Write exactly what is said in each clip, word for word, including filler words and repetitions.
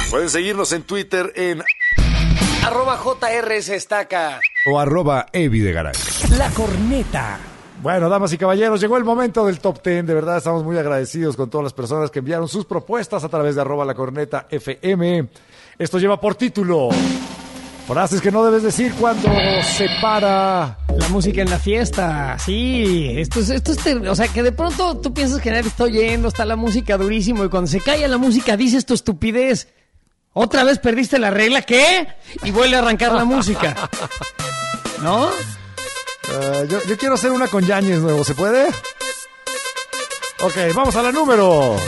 Pueden seguirnos en Twitter en arroba J R S Estaca o arroba Evi de Garay. La Corneta. Bueno, damas y caballeros, llegó el momento del Top Ten. De verdad, estamos muy agradecidos con todas las personas que enviaron sus propuestas a través de arroba La Corneta F M. Esto lleva por título frases que no debes decir cuando se para la música en la fiesta. Sí, esto es, esto es ter- o sea, que de pronto tú piensas que nadie está oyendo, está la música durísimo y cuando se calla la música dices tu estupidez. ¿Otra vez perdiste la regla? ¿Qué? Y vuelve a arrancar la música. ¿No? Uh, yo, yo quiero hacer una con Yáñez nuevo, ¿se puede? Ok, vamos a la número.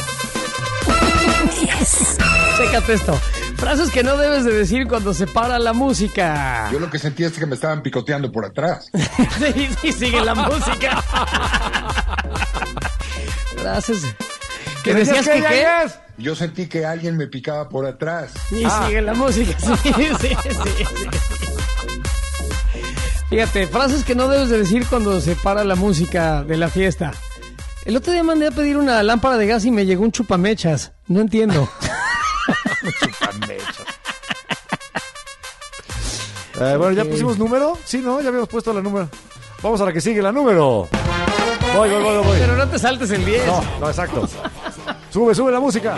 Yes. Chécate esto. Frases que no debes de decir cuando se para la música. Yo lo que sentí es que me estaban picoteando por atrás. Sí, sí, sigue la música. Frases que decías que qué. Yo sentí que alguien me picaba por atrás. Y Ah. sigue la música. Sí, sí, sí, sí, sí. Fíjate, frases que no debes de decir cuando se para la música de la fiesta. El otro día mandé a pedir una lámpara de gas y me llegó un chupamechas. No entiendo. Chupamechas. Eh, bueno, ¿ya pusimos número? Sí, ¿no? Ya habíamos puesto la número. Vamos a la que sigue, la número. Voy, voy, voy, voy. Pero no te saltes el diez. No, no, exacto. Sube, sube la música.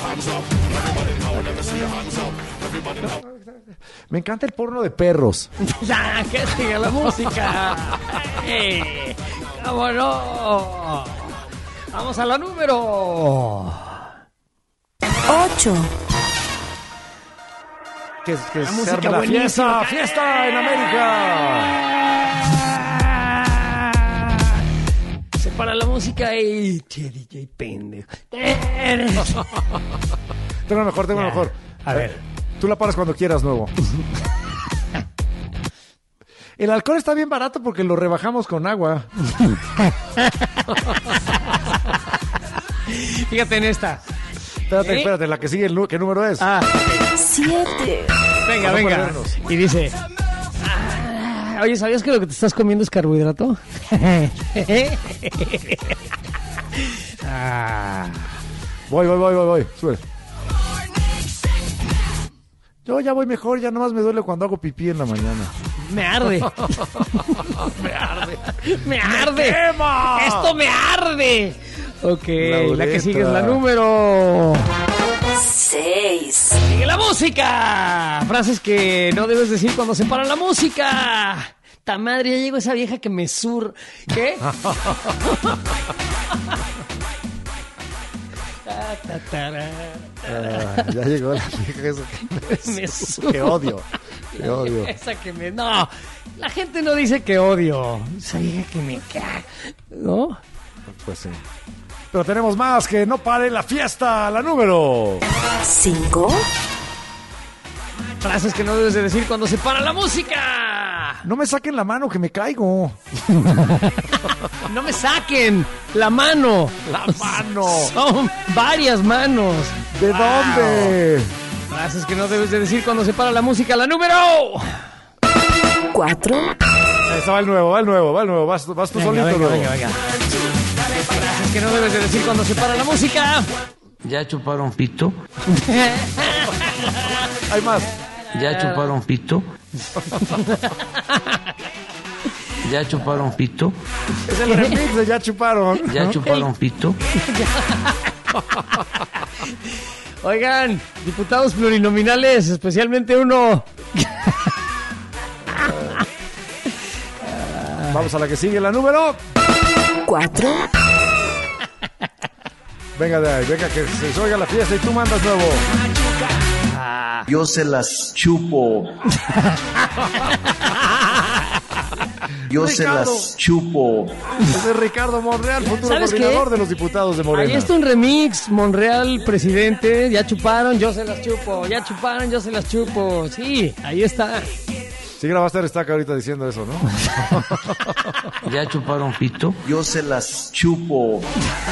Me encanta el porno de perros. Ya, que siga la música. Eh, ¿Cómo no? Vamos a la número ocho. Que, que La se música arme la buenísima. fiesta, fiesta en América. Se para la música y... Che, D J pendejo. Tengo mejor, tengo Ya. mejor. A ver. Tú la paras cuando quieras, nuevo. El alcohol está bien barato porque lo rebajamos con agua. Fíjate en esta. Espérate, ¿Eh? espérate, la que sigue, el nu- ¿qué número es? Ah, siete. venga, Vamos a venga. perdernos. Y dice... ah, oye, ¿sabías que lo que te estás comiendo es carbohidrato? ah, Voy, voy, voy, voy, voy. Sube. Yo ya voy mejor, ya nomás me duele cuando hago pipí en la mañana. me arde. Me arde. ¡Me arde! quema! ¡Esto me arde! Ok, La la, que boleta. sigue es la número... seis. ¡Sigue la música! Frases que no debes decir cuando se para la música. ¡Ta madre! Ya llegó esa vieja que me sur... ¿Qué? Ta, ta, tara. Ah, ya llegó la vieja esa que Me me sur- Qué odio. Qué La odio. vieja esa que me... No, la gente no dice que odio. Esa vieja que me caga. ¿No? Pues sí. Pero tenemos más, que no pare la fiesta, la número. cinco. Frases que no debes de decir cuando se para la música. No me saquen la mano que me caigo. No me saquen la mano. La mano. Son varias manos. ¿De dónde? Frases que no debes de decir cuando se para la música. La número... cuatro. Ahí está, va el nuevo, va el nuevo, va el nuevo. Vas, vas tú Venga, solito, venga, nuevo. venga, venga. Frases que no debes de decir cuando se para la música. ¿Ya chuparon pito? Hay más. ¿Ya chuparon pito? ¿Ya chuparon pito? Es el remix de Ya Chuparon. ¿Ya chuparon pito? Oigan, diputados plurinominales, especialmente uno. Vamos a la que sigue, la número. cuatro. Venga de ahí, venga que se oiga la fiesta y tú mandas nuevo. Yo se las chupo. Yo se Ricardo. las chupo. Ese es Ricardo Monreal, futuro ¿Sabes coordinador qué? de los diputados de Morena. Ahí está un remix, Monreal, presidente, ya chuparon, yo se las chupo, ya chuparon, yo se las chupo. Sí, ahí está. Sí grabaste a Estaca ahorita diciendo eso, ¿no? ¿Ya chuparon pito? Yo se las chupo.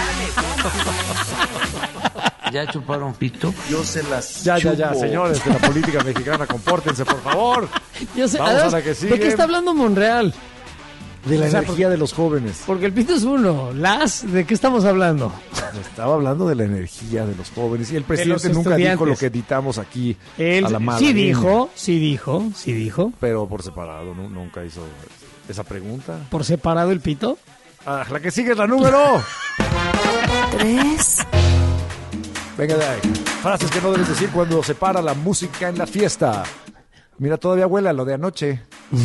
¿Ya chuparon pito? Yo se las Ya, chupo. ya, ya, señores de la política mexicana, compórtense, por favor. Yo sé, Vamos a además, la que sigue. ¿de qué está hablando Monreal? De la O sea, energía de los jóvenes. Porque el pito es uno. Las, ¿de qué estamos hablando? Estaba hablando de la energía de los jóvenes y el presidente los nunca dijo estudiantes. lo que editamos aquí Él a la mala sí leña. dijo, sí dijo, sí dijo. Pero por separado, ¿no? Nunca hizo esa pregunta. ¿Por separado el pito? Ah, la que sigue es la número. Tres. Venga de ahí. Frases que no debes decir cuando se para la música en la fiesta. Mira, todavía huele a lo de anoche.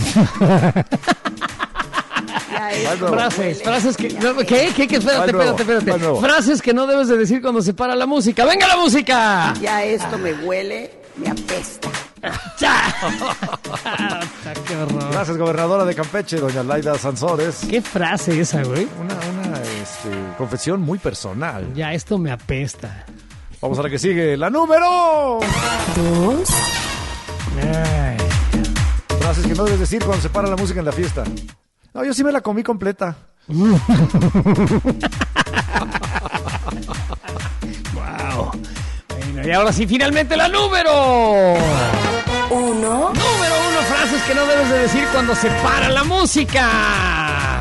Va nuevo. Frases, frases que... no, ¿Qué? ¿Qué? ¿Qué? Espérate, Va nuevo, espérate, espérate. va nuevo. Frases que no debes de decir cuando se para la música. ¡Venga la música! Ya esto me huele, me apesta. ¡Ya! ¡Qué horror! Gracias, gobernadora de Campeche, doña Laida Sansores. ¿Qué frase esa, güey? Una, una este, confesión muy personal. Ya esto me apesta. Vamos a la que sigue. La número. Dos. Ay. Frases que no debes decir cuando se para la música en la fiesta. No, yo sí me la comí completa. Wow. Bueno, y ahora sí, finalmente la número. Uno. Número uno, frases que no debes de decir cuando se para la música.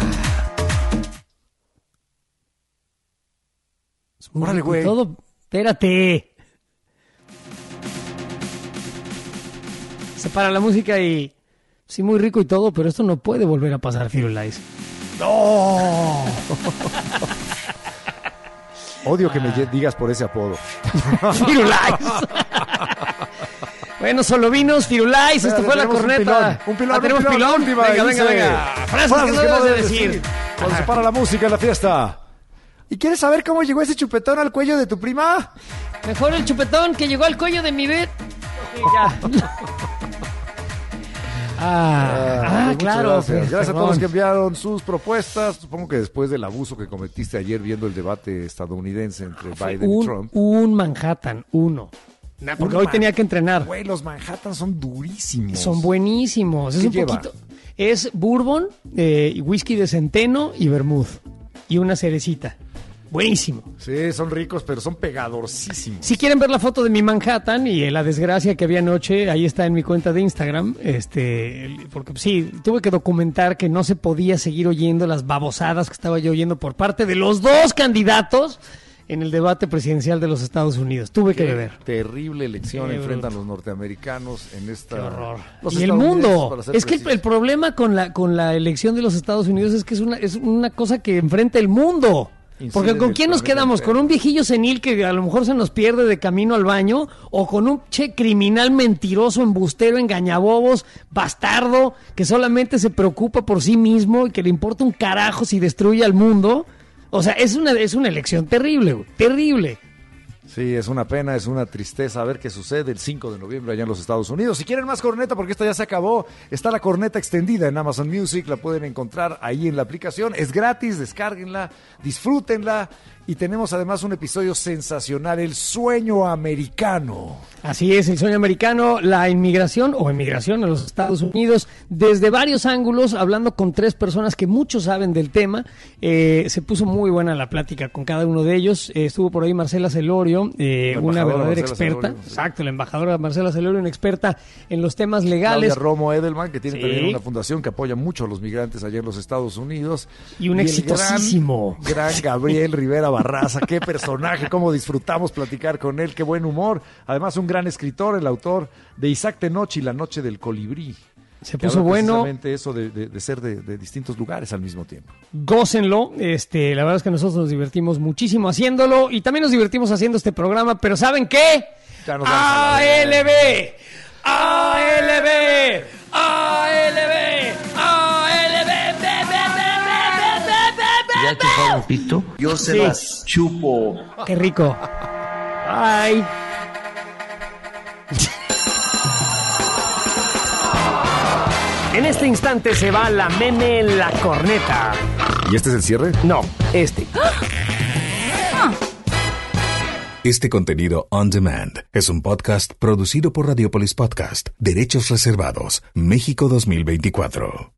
Órale, güey. Todo, espérate. Se para la música y... Sí, muy rico y todo, pero esto no puede volver a pasar, Firulais. ¡No! Odio que me digas por ese apodo. Firulais. Bueno, solo vinos, Firulais, esto fue la Tenemos corneta. Un pilón, Ah, un pilón, tenemos un pilón. pilón. Última, Venga, y venga, dice, venga. Frases que no debes de decir. Cuando se para la música en la fiesta. ¿Y quieres saber cómo llegó ese chupetón al cuello de tu prima? Mejor el chupetón que llegó al cuello de mi bet. Sí, ya. Ah, ah, pues claro. Gracias, pues, gracias a perdón. todos los que enviaron sus propuestas. Supongo que después del abuso que cometiste ayer viendo el debate estadounidense entre Fue Biden y un, Trump. un Manhattan, uno. Nah, porque Un hoy Man- tenía que entrenar. Güey, los Manhattan son durísimos. Son buenísimos. Es ¿Qué un lleva? poquito. Es bourbon, eh, whisky de centeno y vermouth. Y una cerecita. Buenísimo. Sí, son ricos, pero son pegadorcísimos. Si quieren ver la foto de mi Manhattan y la desgracia que había anoche, ahí está en mi cuenta de Instagram. Este, porque sí, tuve que documentar que no se podía seguir oyendo las babosadas que estaba yo oyendo por parte de los dos candidatos en el debate presidencial de los Estados Unidos. Tuve que Qué beber. terrible elección Qué enfrentan bruto. los norteamericanos en esta... Qué horror. Los Y el estadounidenses, mundo. para ser Es que el, precisos. el problema con la, con la elección de los Estados Unidos es que es una, es una cosa que enfrenta el mundo. Incide Porque en ¿con el quién nos planeta quedamos? entero. ¿Con un viejillo senil que a lo mejor se nos pierde de camino al baño? ¿O con un che criminal mentiroso, embustero, engañabobos, bastardo, que solamente se preocupa por sí mismo y que le importa un carajo si destruye al mundo? O sea, es una, es una elección terrible, güey, terrible. Sí, es una pena, es una tristeza. A ver qué sucede el cinco de noviembre allá en los Estados Unidos. Si quieren más corneta, porque esta ya se acabó, está la corneta extendida en Amazon Music, la pueden encontrar ahí en la aplicación. Es gratis, descárguenla, disfrútenla. Y tenemos además un episodio sensacional, El Sueño Americano. Así es, el sueño americano, la inmigración o emigración a los Estados Unidos, desde varios ángulos, hablando con tres personas que muchos saben del tema. Eh, se puso muy buena la plática con cada uno de ellos. Eh, estuvo por ahí Marcela Celorio, eh, La una embajadora verdadera Marcela experta. Celorio, sí. Exacto, la embajadora Marcela Celorio, una experta en los temas legales. Claudia Romo Edelman, que tiene Sí. también una fundación que apoya mucho a los migrantes allá en los Estados Unidos. Y un el exitosísimo. Gran, gran Gabriel Rivera Barraza, qué personaje, cómo disfrutamos platicar con él, qué buen humor. Además, un gran escritor, el autor de Isaac Tenoch y La Noche del Colibrí. Se que puso habla bueno. precisamente eso de, de- de ser de, de distintos lugares al mismo tiempo. Gócenlo, este, la verdad es que nosotros nos divertimos muchísimo haciéndolo y también nos divertimos haciendo este programa, pero ¿saben qué? Ya nos vamos a la A L B, A L B, A L B, A L B, be, be, be, be, be, be, ¿Ya chuparon pito? Yo se Sí. las chupo. be. Qué rico. Bye. En este instante se va la meme en la corneta. ¿Y este es el cierre? No, este. Este contenido on demand es un podcast producido por Radiopolis Podcast, Derechos Reservados, México dos mil veinticuatro.